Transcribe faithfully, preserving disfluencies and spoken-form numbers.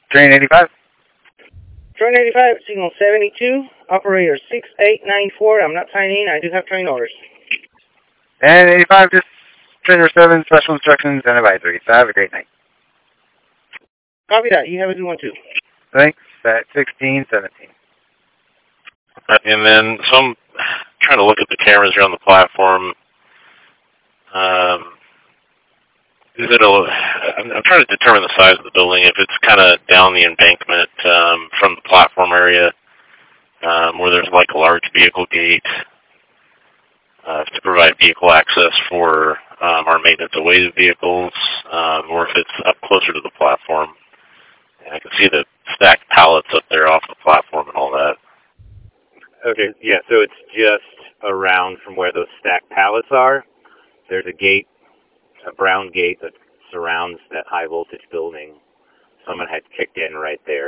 Train eighty-five. Train eighty-five, signal seventy-two, operator six eight nine four. I'm not signing. I do have train orders. And eighty-five, just Trainer seven, special instructions and advisories. Have a great night. Copy that. You have a good one, too. Thanks. At sixteen seventeen. And then, so I'm trying to look at the cameras here on the platform. Um, is it a, I'm, I'm trying to determine the size of the building. If it's kind of down the embankment um, from the platform area, um, where there's like a large vehicle gate uh, to provide vehicle access for um, our maintenance of weighted vehicles, um, or if it's up closer to the platform. And I can see the stacked pallets up there off the platform and all that. Okay, yeah, so it's just around from where those stacked pallets are. There's a gate, a brown gate that surrounds that high voltage building. Someone had kicked in right there.